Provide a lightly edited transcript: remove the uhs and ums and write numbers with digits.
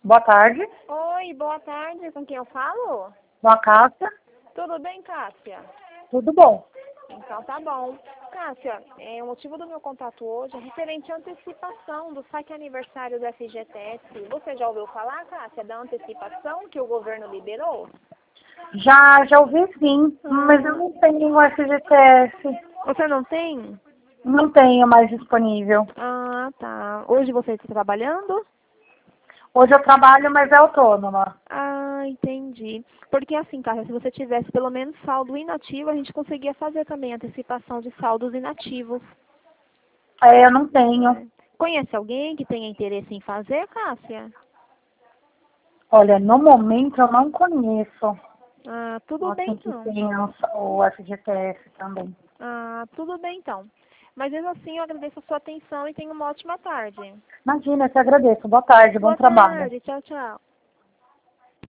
Boa tarde. Oi, boa tarde. Com quem eu falo? Boa, Cássia. Tudo bem, Cássia? Tudo bom? Então tá bom. Cássia, o motivo do meu contato hoje é referente à antecipação do saque aniversário do FGTS. Você já ouviu falar, Cássia, da antecipação que o governo liberou? Já ouvi sim, mas eu não tenho FGTS. Você não tem? Não tenho mais disponível. Ah, tá. Hoje você está trabalhando? Hoje eu trabalho, mas é autônoma. Ah, entendi. Porque assim, Cássia, se você tivesse pelo menos saldo inativo, a gente conseguia fazer também antecipação de saldos inativos. Eu não tenho. Conhece alguém que tenha interesse em fazer, Cássia? Olha, no momento eu não conheço. Ah, tudo bem Assim que então. tenha o FGTS também. Ah, tudo bem então. Mas mesmo assim, eu agradeço a sua atenção e tenha uma ótima tarde. Imagina, eu te agradeço. Boa tarde, bom Boa trabalho. tarde, tchau, tchau.